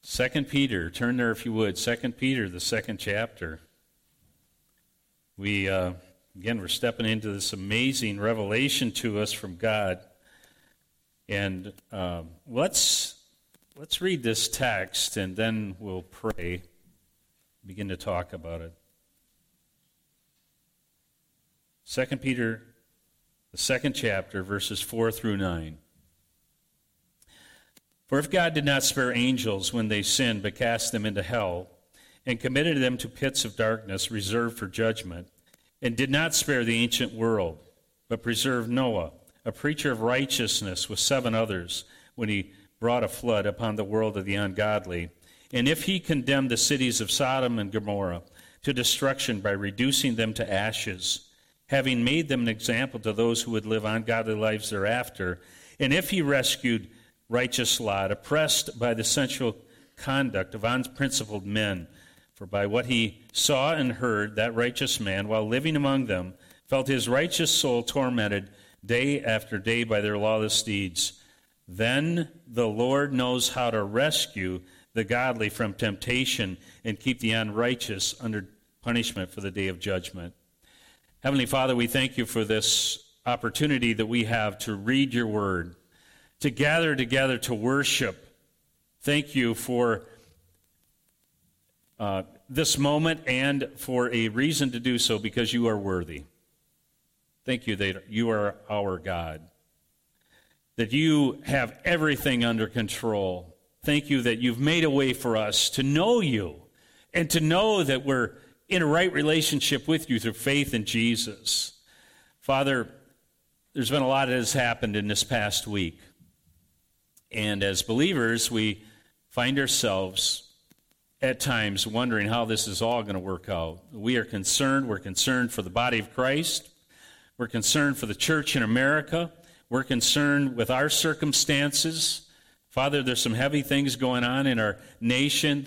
2 Peter, turn there if you would. 2 Peter, the second chapter. We're stepping into this amazing revelation to us from God. And let's read this text, and then we'll pray, begin to talk about it. 2 Peter, the second chapter, verses 4 through 9. For if God did not spare angels when they sinned, but cast them into hell, and committed them to pits of darkness reserved for judgment, and did not spare the ancient world, but preserved Noah, a preacher of righteousness, with 7 others, when he brought a flood upon the world of the ungodly, and if he condemned the cities of Sodom and Gomorrah to destruction by reducing them to ashes, having made them an example to those who would live ungodly lives thereafter, and if he rescued righteous Lot, oppressed by the sensual conduct of unprincipled men. For by what he saw and heard, that righteous man, while living among them, felt his righteous soul tormented day after day by their lawless deeds. Then the Lord knows how to rescue the godly from temptation and keep the unrighteous under punishment for the day of judgment. Heavenly Father, we thank you for this opportunity that we have to read your word, to gather together to worship. Thank you for this moment and for a reason to do so, because you are worthy. Thank you that you are our God, that you have everything under control. Thank you that you've made a way for us to know you and to know that we're in a right relationship with you through faith in Jesus. Father, there's been a lot that has happened in this past week. And as believers, we find ourselves at times wondering how this is all going to work out. We are concerned. We're concerned for the body of Christ. We're concerned for the church in America. We're concerned with our circumstances. Father, there's some heavy things going on in our nation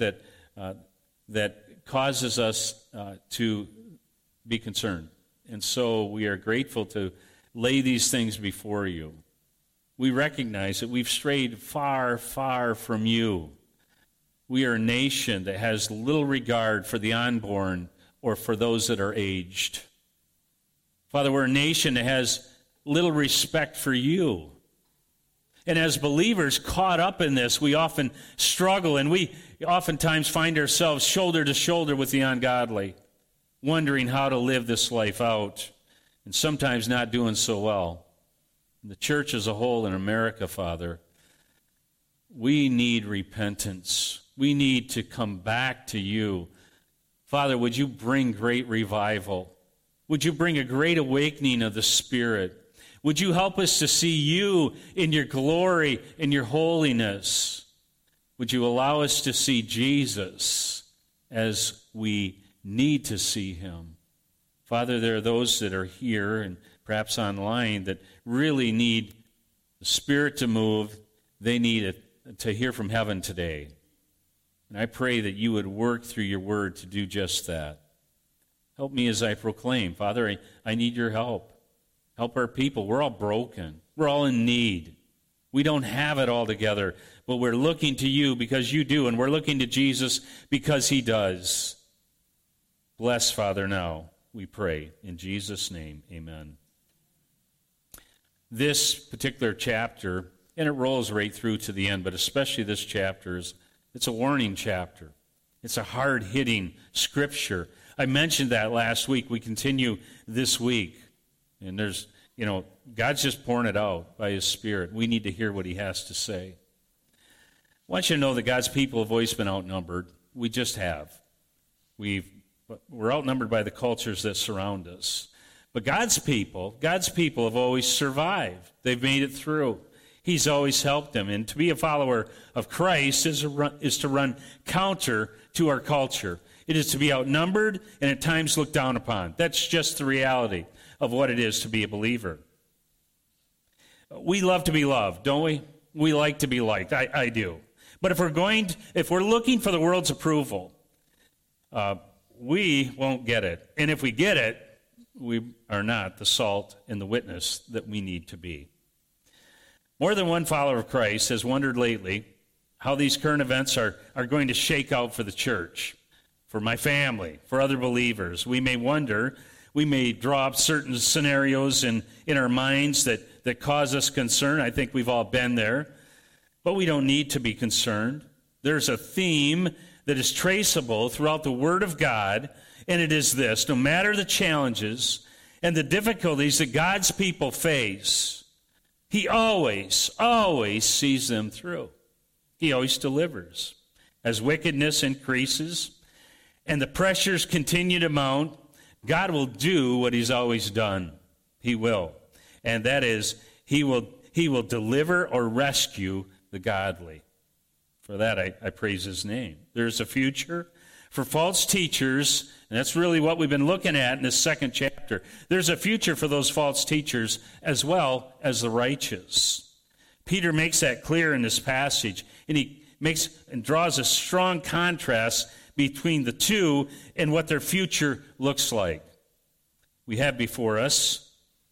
that causes us to be concerned. And so we are grateful to lay these things before you. We recognize that we've strayed far, far from you. We are a nation that has little regard for the unborn or for those that are aged. Father, we're a nation that has little respect for you. And as believers caught up in this, we often struggle, and we oftentimes find ourselves shoulder to shoulder with the ungodly, wondering how to live this life out, and sometimes not doing so well. The church as a whole in America, Father, we need repentance. We need to come back to you. Father, would you bring great revival? Would you bring a great awakening of the Spirit? Would you help us to see you in your glory, in your holiness? Would you allow us to see Jesus as we need to see him? Father, there are those that are here and perhaps online that really need the Spirit to move. They need it to hear from heaven today. And I pray that you would work through your word to do just that. Help me as I proclaim. Father, I need your help. Help our people. We're all broken. We're all in need. We don't have it all together, but we're looking to you because you do, and we're looking to Jesus because he does. Bless, Father, now, we pray. In Jesus' name, amen. This particular chapter, and it rolls right through to the end, but especially this chapter, it's a warning chapter. It's a hard-hitting scripture. I mentioned that last week. We continue this week. And there's, God's just pouring it out by his Spirit. We need to hear what he has to say. I want you to know that God's people have always been outnumbered. We just have. We're outnumbered by the cultures that surround us. But God's people have always survived. They've made it through. He's always helped them. And to be a follower of Christ is to run counter to our culture. It is to be outnumbered and at times looked down upon. That's just the reality of what it is to be a believer. We love to be loved, don't we? We like to be liked. I do. But if we're looking for the world's approval, we won't get it. And if we get it, we are not the salt and the witness that we need to be. More than one follower of Christ has wondered lately how these current events are going to shake out for the church, for my family, for other believers. We may wonder, we may draw up certain scenarios in our minds that cause us concern. I think we've all been there. But we don't need to be concerned. There's a theme that is traceable throughout the Word of God, and it is this: no matter the challenges and the difficulties that God's people face, He always sees them through. He always delivers. As wickedness increases and the pressures continue to mount, God will do what He's always done. He will. And that is, He will deliver or rescue the godly. For that, I praise His name. There's a future for false teachers, and that's really what we've been looking at in this second chapter. There's a future for those false teachers as well as the righteous. Peter makes that clear in this passage, and he makes and draws a strong contrast between the two and what their future looks like. We have before us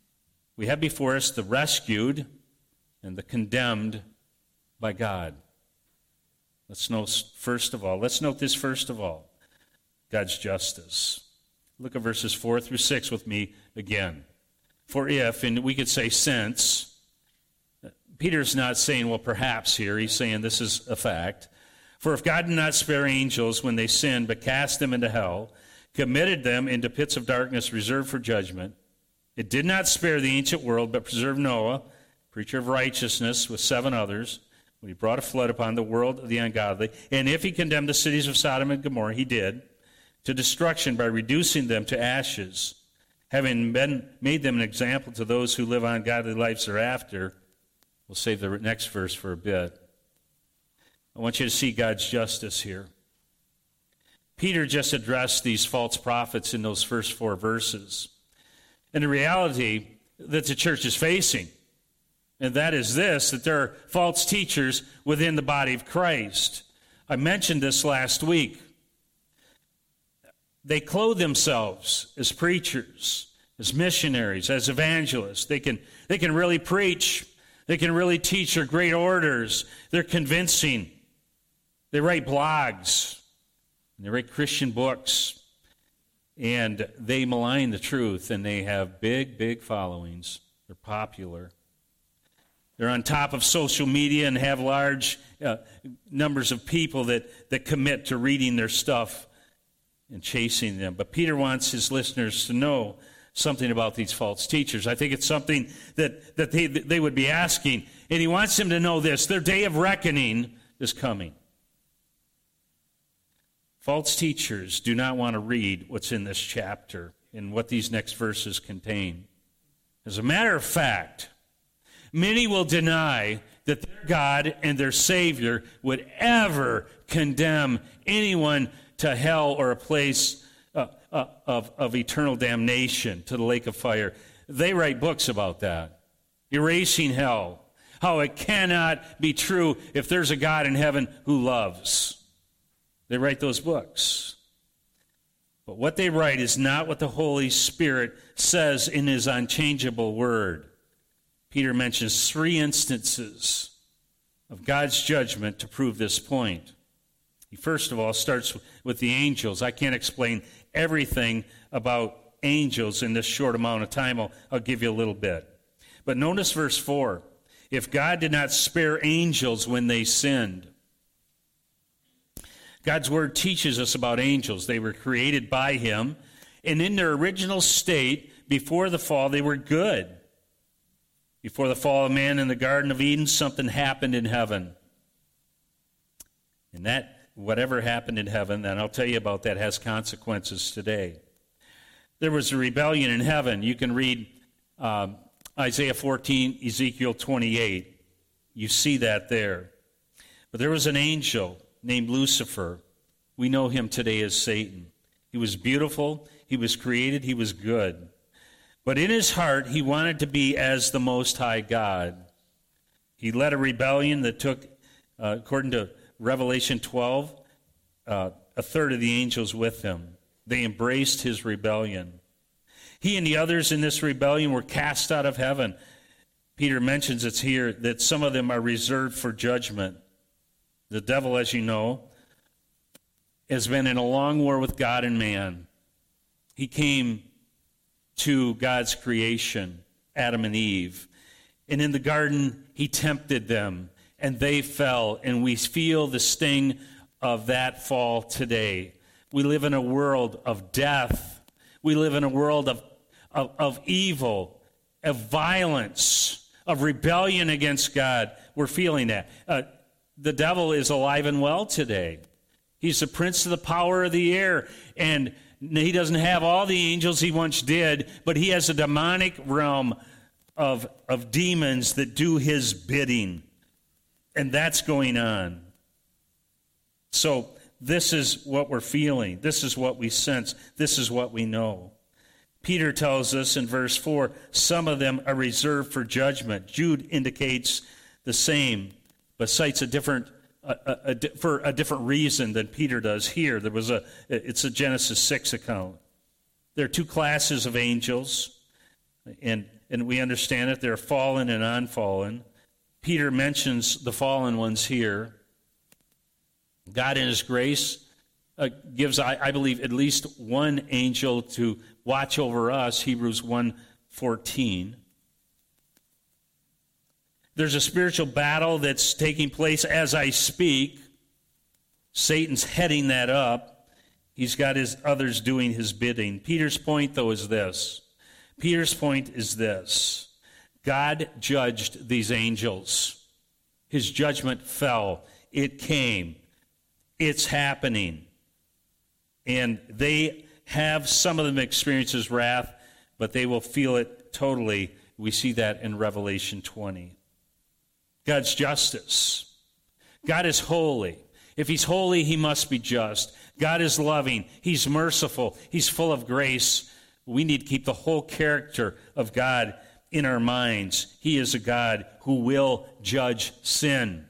the rescued and the condemned by God. Let's note this first of all, God's justice. Look at verses 4 through 6 with me again. For if, and we could say since, Peter's not saying, well, perhaps here. He's saying this is a fact. For if God did not spare angels when they sinned, but cast them into hell, committed them into pits of darkness reserved for judgment, it did not spare the ancient world, but preserved Noah, preacher of righteousness, with 7 others, when he brought a flood upon the world of the ungodly. And if he condemned the cities of Sodom and Gomorrah, he did, to destruction by reducing them to ashes, having made them an example to those who live ungodly lives thereafter. We'll save the next verse for a bit. I want you to see God's justice here. Peter just addressed these false prophets in those first 4 verses. And the reality that the church is facing, and that is this, that there are false teachers within the body of Christ. I mentioned this last week. They clothe themselves as preachers, as missionaries, as evangelists. They can really preach. They can really teach. They're great orators. They're convincing. They write blogs. And they write Christian books. And they malign the truth, and they have big followings. They're popular. They're on top of social media and have large numbers of people that commit to reading their stuff and chasing them. But Peter wants his listeners to know something about these false teachers. I think it's something that they would be asking. And he wants them to know this: their day of reckoning is coming. False teachers do not want to read what's in this chapter and what these next verses contain. As a matter of fact, many will deny that their God and their Savior would ever condemn anyone to hell or a place of eternal damnation, to the lake of fire. They write books about that, erasing hell, how it cannot be true if there's a God in heaven who loves. They write those books. But what they write is not what the Holy Spirit says in His unchangeable Word. Peter mentions 3 instances of God's judgment to prove this point. He first of all starts with the angels. I can't explain everything about angels in this short amount of time. I'll give you a little bit. But notice verse 4. If God did not spare angels when they sinned. God's Word teaches us about angels. They were created by Him, and in their original state, before the fall, they were good. Before the fall of man in the Garden of Eden, something happened in heaven. And that, whatever happened in heaven, and I'll tell you about that, has consequences today. There was a rebellion in heaven. You can read Isaiah 14, Ezekiel 28. You see that there. But there was an angel named Lucifer. We know him today as Satan. He was beautiful. He was created. He was good. But in his heart, he wanted to be as the Most High God. He led a rebellion that took, according to Revelation 12, a third of the angels with him. They embraced his rebellion. He and the others in this rebellion were cast out of heaven. Peter mentions it's here that some of them are reserved for judgment. The devil, as you know, has been in a long war with God and man. He came to God's creation, Adam and Eve. And in the garden, he tempted them, and they fell. And we feel the sting of that fall today. We live in a world of death. We live in a world of evil, of violence, of rebellion against God. We're feeling that. The devil is alive and well today. He's the prince of the power of the air, and he doesn't have all the angels he once did, but he has a demonic realm of demons that do his bidding, and that's going on. So this is what we're feeling. This is what we sense. This is what we know. Peter tells us in verse 4, some of them are reserved for judgment. Jude indicates the same, but cites a different for a different reason than Peter does here. It's a Genesis 6 account. There are two classes of angels, and we understand it. There are fallen and unfallen. Peter mentions the fallen ones here. God in his grace gives, I believe, at least one angel to watch over us, Hebrews 1:14. There's a spiritual battle that's taking place as I speak. Satan's heading that up. He's got his others doing his bidding. Peter's point, though, is this. God judged these angels. His judgment fell. It came. It's happening. And they have, some of them experiences wrath, but they will feel it totally. We see that in Revelation 20. God's justice. God is holy. If he's holy, he must be just. God is loving. He's merciful. He's full of grace. We need to keep the whole character of God in our minds. He is a God who will judge sin.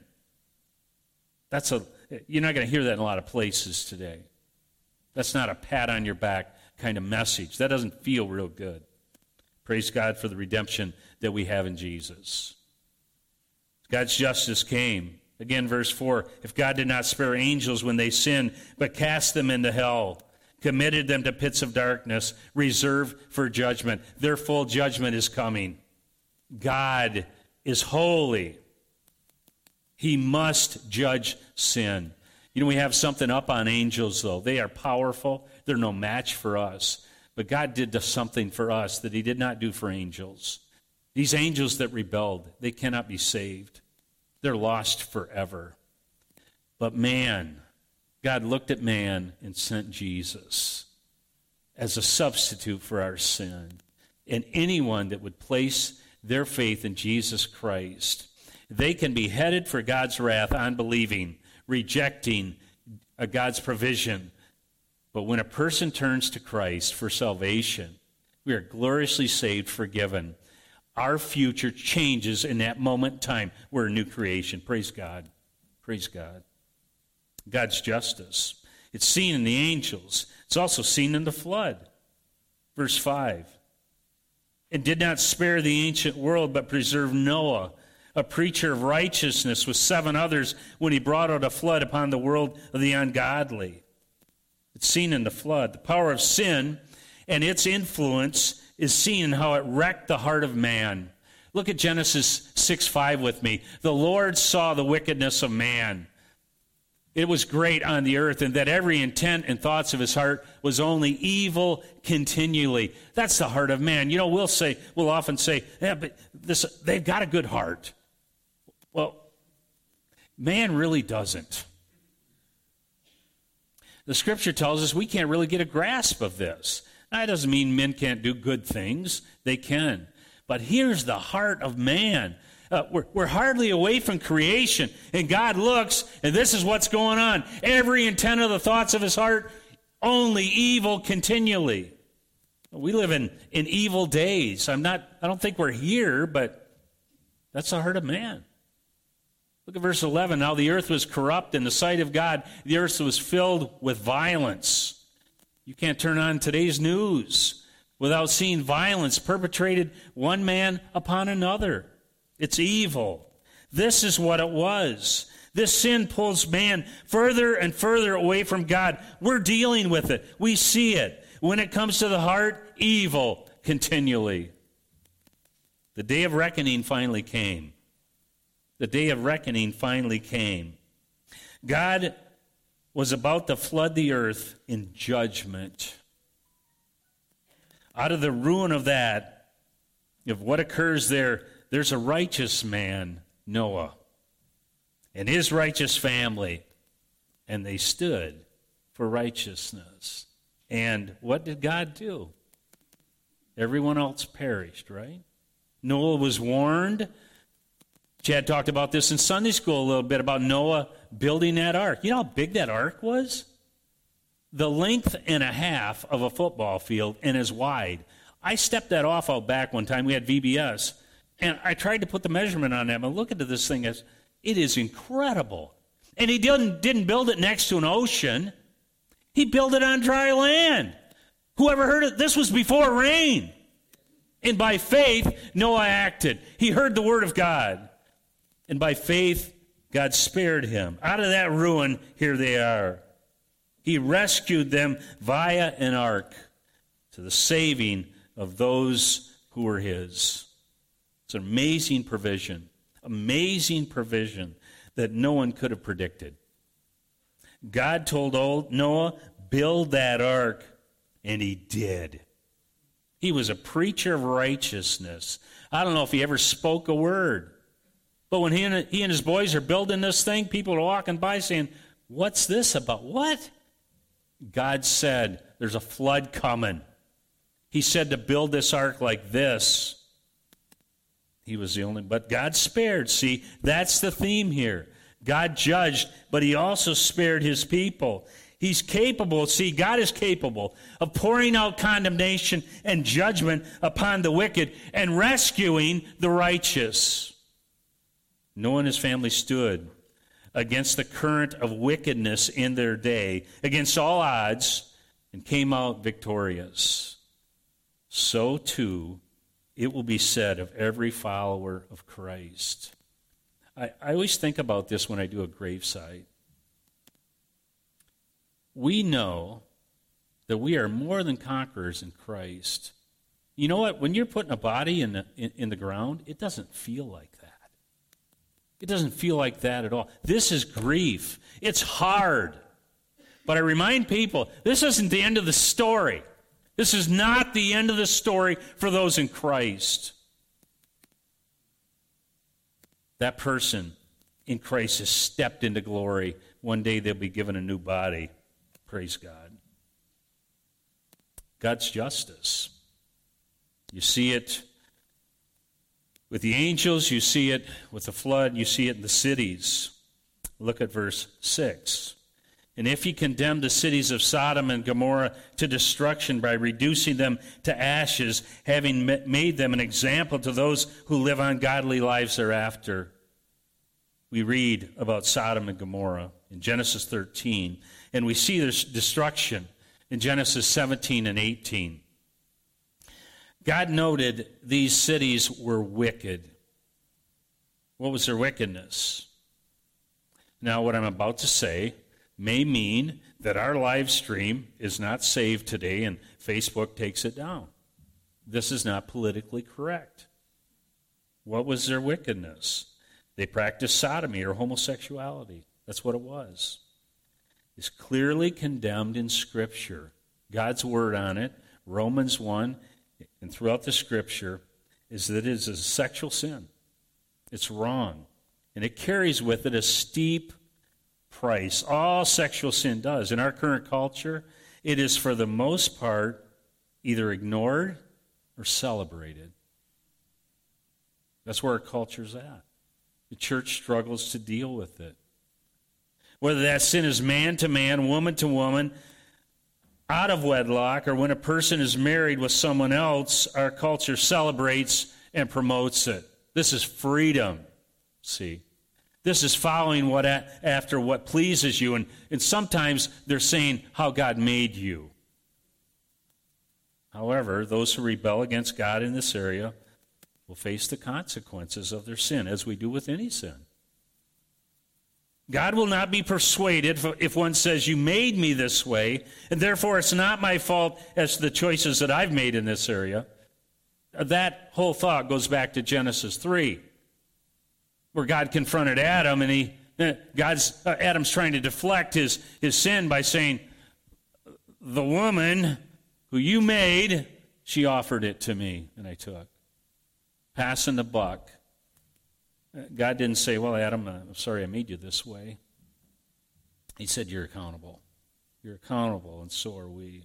You're not going to hear that in a lot of places today. That's not a pat on your back kind of message. That doesn't feel real good. Praise God for the redemption that we have in Jesus. God's justice came. Again, verse 4, if God did not spare angels when they sinned, but cast them into hell, committed them to pits of darkness, reserved for judgment. Their full judgment is coming. God is holy. He must judge sin. You know, we have something up on angels, though. They are powerful. They're no match for us. But God did something for us that he did not do for angels. These angels that rebelled, they cannot be saved. They're lost forever. But man, God looked at man and sent Jesus as a substitute for our sin. And anyone that would place their faith in Jesus Christ, they can be headed for God's wrath, unbelieving, rejecting God's provision. But when a person turns to Christ for salvation, we are gloriously saved, forgiven. Our future changes in that moment in time. We're a new creation. Praise God. Praise God. God's justice. It's seen in the angels. It's also seen in the flood. Verse 5. And did not spare the ancient world, but preserved Noah, a preacher of righteousness, with 7 others when he brought out a flood upon the world of the ungodly. It's seen in the flood. The power of sin and its influence is seen in how it wrecked the heart of man. Look at Genesis 6:5 with me. The Lord saw the wickedness of man. It was great on the earth, and that every intent and thoughts of his heart was only evil continually. That's the heart of man. You know, we'll often say, yeah, but they've got a good heart. Well, man really doesn't. The scripture tells us we can't really get a grasp of this. Now, that doesn't mean men can't do good things. They can. But here's the heart of man. We're hardly away from creation, and God looks, and this is what's going on. Every intent of the thoughts of his heart, only evil continually. We live in evil days. I don't think we're here, but that's the heart of man. Look at verse 11. Now the earth was corrupt in the sight of God. The earth was filled with violence. You can't turn on today's news without seeing violence perpetrated one man upon another. It's evil. This is what it was. This sin pulls man further and further away from God. We're dealing with it. We see it. When it comes to the heart, evil continually. The day of reckoning finally came. The day of reckoning finally came. God was about to flood the earth in judgment. Out of the ruin of that, of what occurs there, there's a righteous man, Noah, and his righteous family, and they stood for righteousness. And what did God do? Everyone else perished, right? Noah was warned. Chad talked about this in Sunday school a little bit, about Noah building that ark. You know how big that ark was? The length and a half of a football field and as wide. I stepped that off out back one time. We had VBS. And I tried to put the measurement on that. But look at this thing. It is incredible. And he didn't build it next to an ocean. He built it on dry land. Whoever heard it? This was before rain. And by faith, Noah acted. He heard the word of God. And by faith, God spared him. Out of that ruin, here they are. He rescued them via an ark to the saving of those who were his. It's an amazing provision that no one could have predicted. God told old Noah, build that ark, and he did. He was a preacher of righteousness. I don't know if he ever spoke a word. But when he and his boys are building this thing, people are walking by saying, what's this about? What? God said, there's a flood coming. He said to build this ark like this. He was the only, but God spared. See, that's the theme here. God judged, but he also spared his people. He's capable, see, God is capable of pouring out condemnation and judgment upon the wicked and rescuing the righteous. Noah and his family stood against the current of wickedness in their day, against all odds, and came out victorious. So, too, it will be said of every follower of Christ. I always think about this when I do a gravesite. We know that we are more than conquerors in Christ. You know what? When you're putting a body in the ground, it doesn't feel like that. It doesn't feel like that at all. This is grief. It's hard. But I remind people, this isn't the end of the story. This is not the end of the story for those in Christ. That person in Christ has stepped into glory. One day they'll be given a new body. Praise God. God's justice. You see it with the angels, you see it with the flood, you see it in the cities. Look at verse 6. And if he condemned the cities of Sodom and Gomorrah to destruction by reducing them to ashes, having made them an example to those who live ungodly lives thereafter. We read about Sodom and Gomorrah in Genesis 13, and we see their destruction in Genesis 17 and 18. God noted these cities were wicked. What was their wickedness? Now, what I'm about to say may mean that our live stream is not saved today and Facebook takes it down. This is not politically correct. What was their wickedness? They practiced sodomy or homosexuality. That's what it was. It's clearly condemned in Scripture. God's word on it, Romans 1, and throughout the Scripture, is that it is a sexual sin. It's wrong. And it carries with it a steep price. All sexual sin does. In our current culture, it is for the most part either ignored or celebrated. That's where our culture's at. The church struggles to deal with it. Whether that sin is man to man, woman to woman, out of wedlock, or when a person is married with someone else, our culture celebrates and promotes it. This is freedom, see. This is following after what pleases you, and sometimes they're saying how God made you. However, those who rebel against God in this area will face the consequences of their sin, as we do with any sin. God will not be persuaded if one says, you made me this way, and therefore it's not my fault as to the choices that I've made in this area. That whole thought goes back to Genesis 3, where God confronted Adam, and Adam's trying to deflect his sin by saying, the woman who you made, she offered it to me, and I took. Passing the buck. God didn't say, well, Adam, I'm sorry I made you this way. He said, you're accountable. You're accountable, and so are we.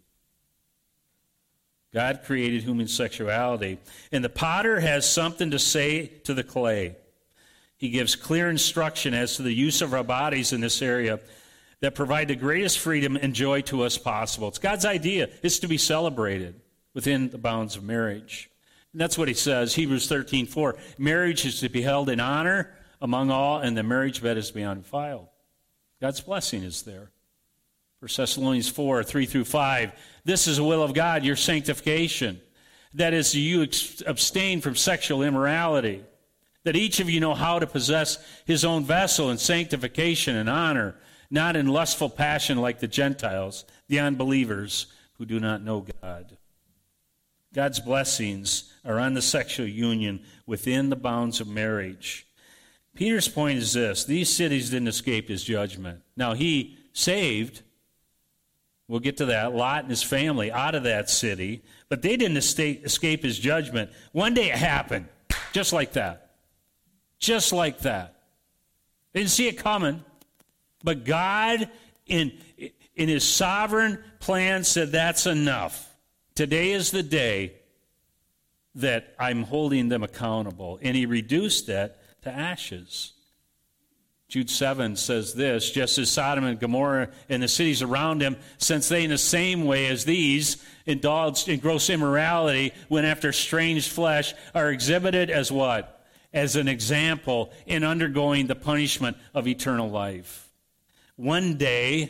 God created human sexuality, and the potter has something to say to the clay. He gives clear instruction as to the use of our bodies in this area that provide the greatest freedom and joy to us possible. It's God's idea. It's to be celebrated within the bounds of marriage. And that's what he says, Hebrews 13:4. Marriage is to be held in honor among all, and the marriage bed is to be undefiled. God's blessing is there. 1 Thessalonians 4:3-5. This is the will of God, your sanctification. That is, you abstain from sexual immorality. That each of you know how to possess his own vessel in sanctification and honor, not in lustful passion like the Gentiles, the unbelievers who do not know God. God's blessings are on the sexual union within the bounds of marriage. Peter's point is this: these cities didn't escape his judgment. Now, he saved, we'll get to that, Lot and his family out of that city, but they didn't escape his judgment. One day it happened, just like that. Just like that. They didn't see it coming, but God, in his sovereign plan, said that's enough. Today is the day that I'm holding them accountable. And he reduced that to ashes. Jude 7 says this: just as Sodom and Gomorrah and the cities around them, since they in the same way as these indulged in gross immorality, went after strange flesh, are exhibited as what? As an example in undergoing the punishment of eternal life. One day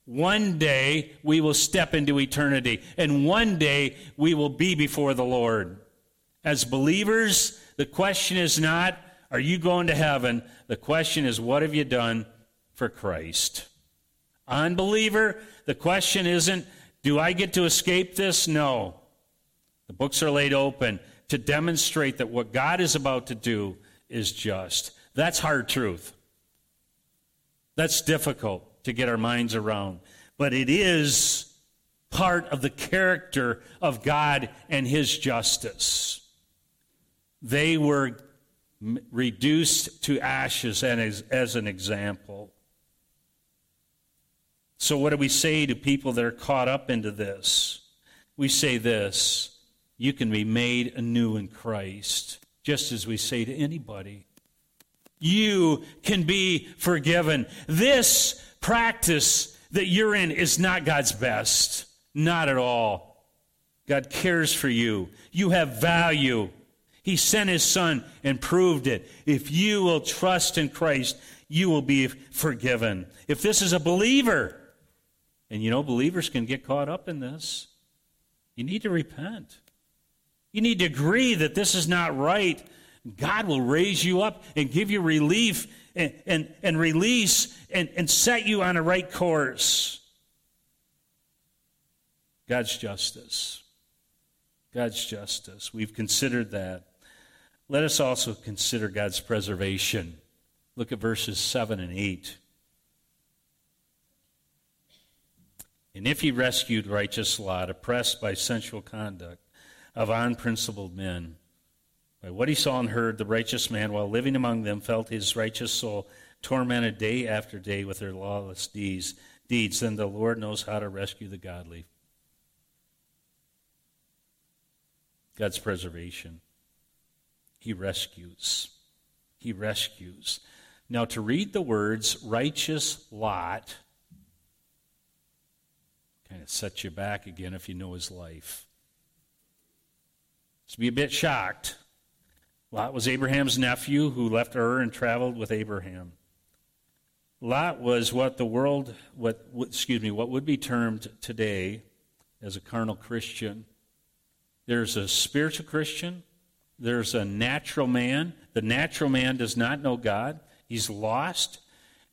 we will step into eternity, and one day we will be before the Lord. As believers, the question is not, are you going to heaven? The question is, what have you done for Christ? Unbeliever, the question isn't, do I get to escape this? No. The books are laid open to demonstrate that what God is about to do is just. That's hard truth. That's difficult to get our minds around. But it is part of the character of God and his justice. They were reduced to ashes as an example. So what do we say to people that are caught up into this? We say this: you can be made anew in Christ, just as we say to anybody. You can be forgiven. This practice that you're in is not God's best. Not at all. God cares for you. You have value. He sent his Son and proved it. If you will trust in Christ, you will be forgiven. If this is a believer, and you know believers can get caught up in this, you need to repent. You need to agree that this is not right. God will raise you up and give you relief and release and set you on a right course. God's justice. God's justice. We've considered that. Let us also consider God's preservation. Look at verses 7 and 8. And if he rescued righteous Lot, oppressed by sensual conduct of unprincipled men, by what he saw and heard, the righteous man, while living among them, felt his righteous soul tormented day after day with their lawless deeds. Then the Lord knows how to rescue the godly. God's preservation. He rescues. He rescues. Now, to read the words righteous Lot kind of sets you back again if you know his life. To be a bit shocked. Lot was Abraham's nephew who left Ur and traveled with Abraham. Lot was what would be termed today as a carnal Christian. There's a spiritual Christian. There's a natural man. The natural man does not know God. He's lost.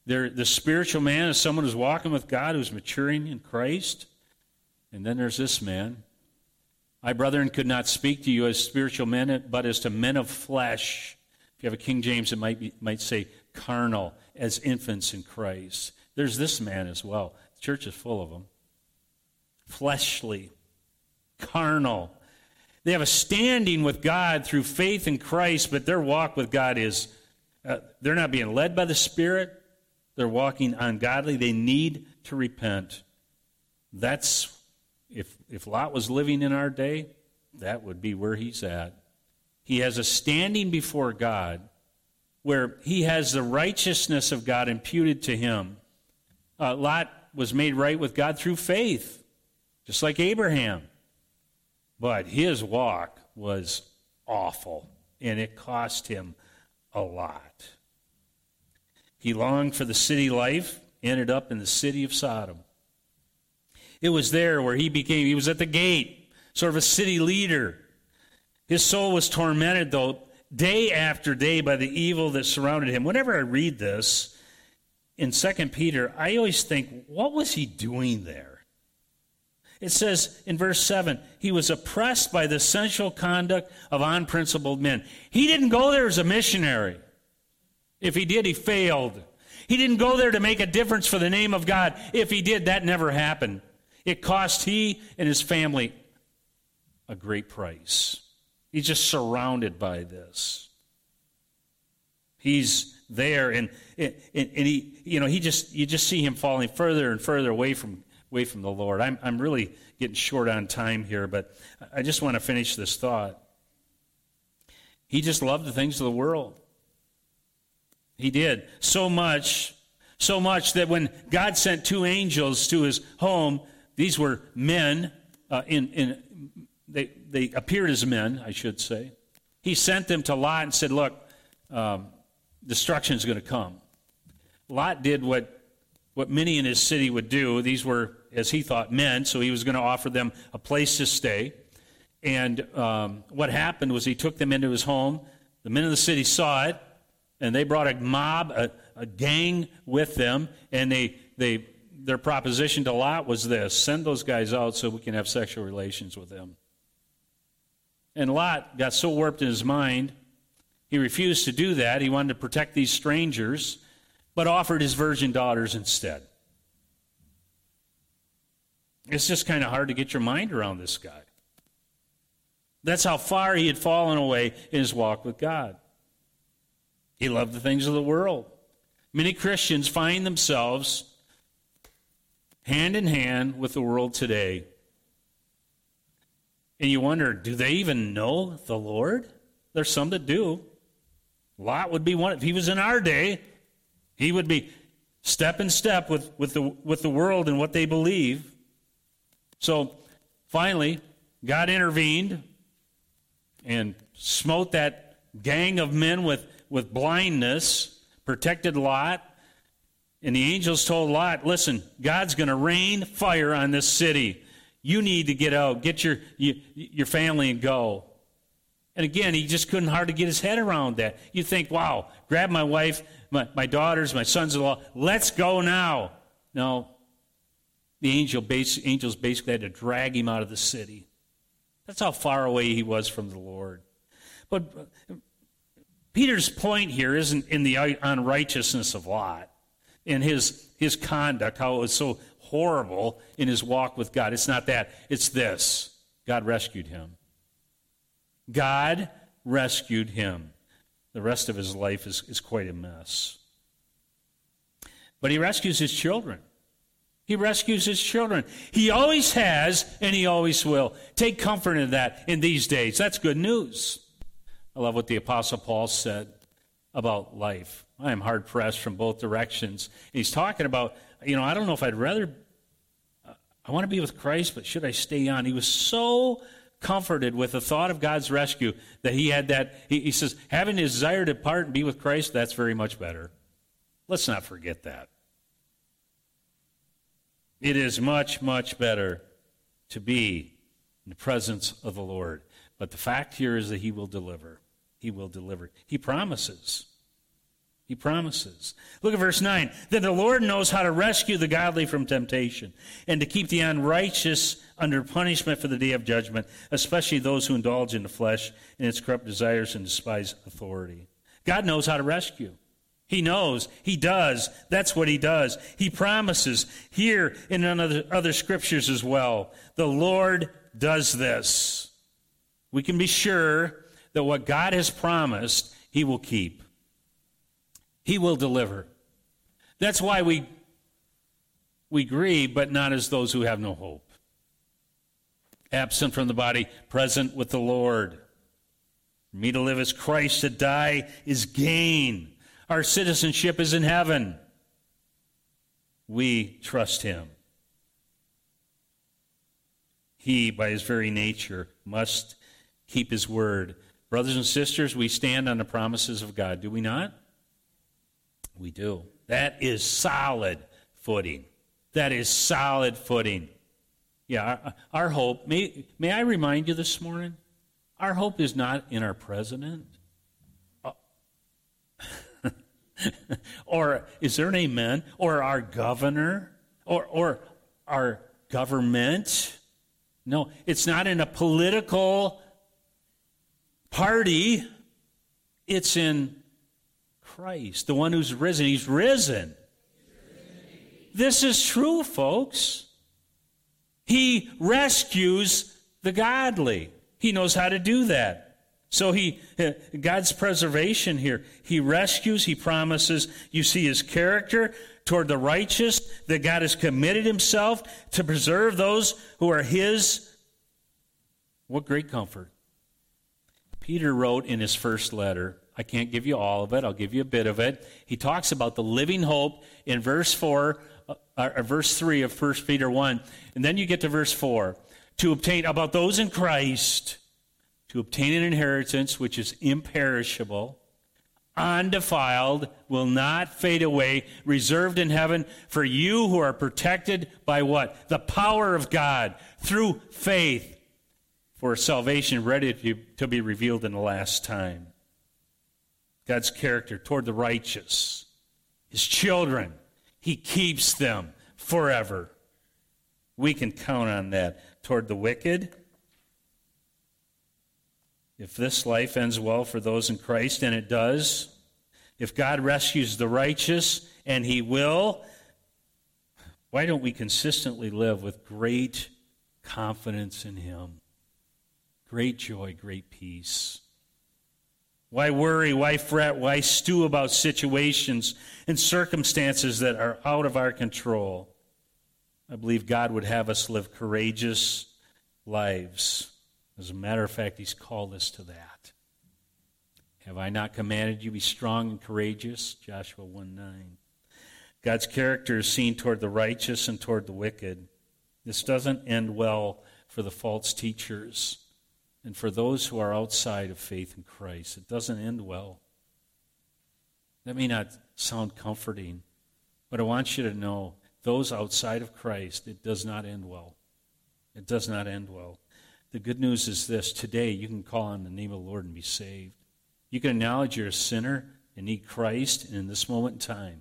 The spiritual man is someone who's walking with God, who's maturing in Christ. And then there's this man. I, brethren, could not speak to you as spiritual men, but as to men of flesh. If you have a King James, it might say carnal, as infants in Christ. There's this man as well. The church is full of them. Fleshly, carnal. They have a standing with God through faith in Christ, but their walk with God is, they're not being led by the Spirit. They're walking ungodly. They need to repent. That's, if Lot was living in our day, that would be where he's at. He has a standing before God where he has the righteousness of God imputed to him. Lot was made right with God through faith, just like Abraham. But his walk was awful, and it cost him a lot. He longed for the city life, ended up in the city of Sodom. It was there where he was at the gate, sort of a city leader. His soul was tormented, though, day after day by the evil that surrounded him. Whenever I read this in 2 Peter, I always think, what was he doing there? It says in verse 7, he was oppressed by the sensual conduct of unprincipled men. He didn't go there as a missionary. If he did, he failed. He didn't go there to make a difference for the name of God. If he did, that never happened. It cost he and his family a great price. He's just surrounded by this. He's there, and he, you just see him falling further and further away from the Lord. I'm really getting short on time here, but I just want to finish this thought. He just loved the things of the world. He did so much that when God sent two angels to his home, these were men. They appeared as men, I should say. He sent them to Lot and said, "Look, destruction is going to come." Lot did what many in his city would do. These were, as he thought, men, so he was going to offer them a place to stay. And what happened was he took them into his home. The men of the city saw it, and they brought a mob, a gang with them, and their proposition to Lot was this: send those guys out so we can have sexual relations with them. And Lot got so warped in his mind, he refused to do that. He wanted to protect these strangers, but offered his virgin daughters instead. It's just kind of hard to get your mind around this guy. That's how far he had fallen away in his walk with God. He loved the things of the world. Many Christians find themselves hand in hand with the world today. And you wonder, do they even know the Lord? There's some that do. Lot would be one. If he was in our day, he would be step in step with the world and what they believe. So finally, God intervened and smote that gang of men with blindness, protected Lot. And the angels told Lot, listen, God's going to rain fire on this city. You need to get out, get your family and go. And again, he just couldn't hardly get his head around that. You think, wow, grab my wife, my daughters, my sons-in-law, let's go now. No, the angels basically had to drag him out of the city. That's how far away he was from the Lord. But Peter's point here isn't in the unrighteousness of Lot, in his conduct, how it was so horrible in his walk with God. It's not that. It's this. God rescued him. God rescued him. The rest of his life is quite a mess. But he rescues his children. He rescues his children. He always has, and he always will. Take comfort in that in these days. That's good news. I love what the Apostle Paul said about life. I am hard-pressed from both directions. He's talking about, I don't know if I want to be with Christ, but should I stay on? He was so comforted with the thought of God's rescue that he had that. He says, having his desire to depart and be with Christ, that's very much better. Let's not forget that. It is much, much better to be in the presence of the Lord. But the fact here is that he will deliver. He will deliver. He promises. He promises. Look at verse 9. That the Lord knows how to rescue the godly from temptation and to keep the unrighteous under punishment for the day of judgment, especially those who indulge in the flesh and its corrupt desires and despise authority. God knows how to rescue. He knows. He does. That's what he does. He promises here in other scriptures as well. The Lord does this. We can be sure that what God has promised, he will keep. He will deliver. That's why we grieve, but not as those who have no hope. Absent from the body, present with the Lord. For me to live is Christ, to die is gain. Our citizenship is in heaven. We trust him. He, by his very nature, must keep his word. Brothers and sisters, we stand on the promises of God, do we not? We do. That is solid footing. That is solid footing. Yeah, our hope, may I remind you this morning, our hope is not in our president. Or is there an amen? Or our governor? Or our government? No, it's not in a political party. It's in Christ, the one who's risen. He's risen. This is true, folks. He rescues the godly. He knows how to do that. So God's preservation here. He rescues, he promises. You see his character toward the righteous, that God has committed himself to preserve those who are his. What great comfort. Peter wrote in his first letter, I can't give you all of it, I'll give you a bit of it. He talks about the living hope in verse 3 of 1 Peter 1. And then you get to verse 4. To obtain, about those in Christ, to obtain an inheritance which is imperishable, undefiled, will not fade away, reserved in heaven for you who are protected by what? The power of God through faith for salvation ready to be revealed in the last time. God's character toward the righteous, his children, he keeps them forever. We can count on that. Toward the wicked, if this life ends well for those in Christ, and it does, if God rescues the righteous, and he will, why don't we consistently live with great confidence in him? Great joy, great peace. Why worry, why fret, why stew about situations and circumstances that are out of our control? I believe God would have us live courageous lives. As a matter of fact, he's called us to that. Have I not commanded you be strong and courageous? Joshua 1:9. God's character is seen toward the righteous and toward the wicked. This doesn't end well for the false teachers and for those who are outside of faith in Christ. It doesn't end well. That may not sound comforting, but I want you to know, those outside of Christ, it does not end well. It does not end well. The good news is this. Today, you can call on the name of the Lord and be saved. You can acknowledge you're a sinner and need Christ, and in this moment in time,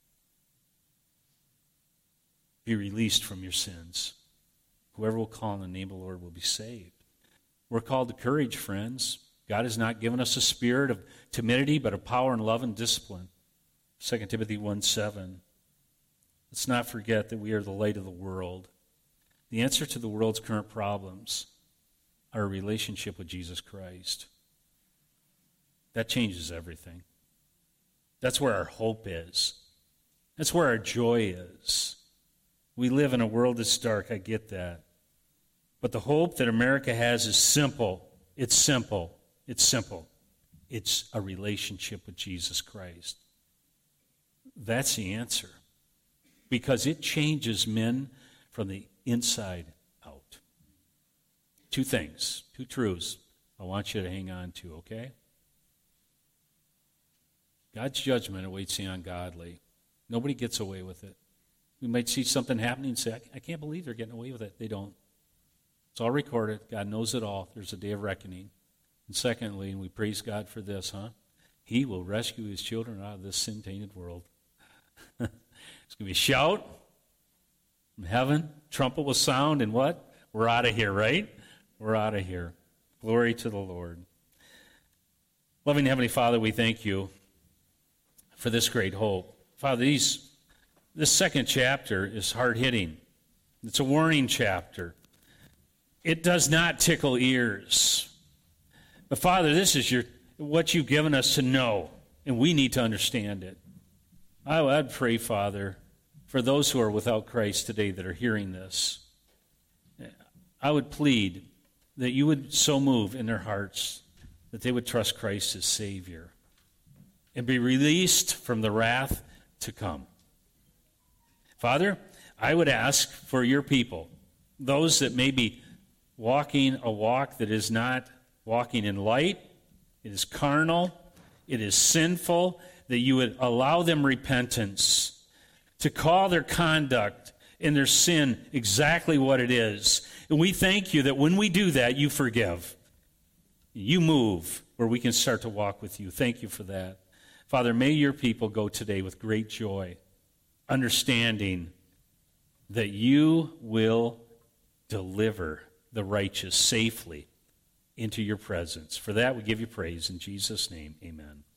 be released from your sins. Whoever will call on the name of the Lord will be saved. We're called to courage, friends. God has not given us a spirit of timidity, but of power and love and discipline. 2 Timothy 1:7. Let's not forget that we are the light of the world. The answer to the world's current problems are a relationship with Jesus Christ. That changes everything. That's where our hope is. That's where our joy is. We live in a world that's dark, I get that. But the hope that America has is simple. It's simple. It's simple. It's a relationship with Jesus Christ. That's the answer. Because it changes men from the inside out. Two things, two truths I want you to hang on to, okay? God's judgment awaits the ungodly. Nobody gets away with it. We might see something happening and say, I can't believe they're getting away with it. They don't. It's all recorded. God knows it all. There's a day of reckoning. And secondly, and we praise God for this, He will rescue his children out of this sin-tainted world. It's going to be a shout from heaven. Trumpet will sound, and what? We're out of here, right? We're out of here. Glory to the Lord. Loving Heavenly Father, we thank you for this great hope. Father, this second chapter is hard-hitting. It's a warning chapter. It does not tickle ears. But Father, this is what you've given us to know, and we need to understand it. I'd pray, Father, for those who are without Christ today that are hearing this. I would plead that you would so move in their hearts that they would trust Christ as Savior and be released from the wrath to come. Father, I would ask for your people, those that may be walking a walk that is not walking in light, it is carnal, it is sinful, that you would allow them repentance, to call their conduct and their sin exactly what it is. And we thank you that when we do that, you forgive. You move where we can start to walk with you. Thank you for that. Father, may your people go today with great joy, understanding that you will deliver the righteous safely into your presence. For that, we give you praise. In Jesus' name, amen.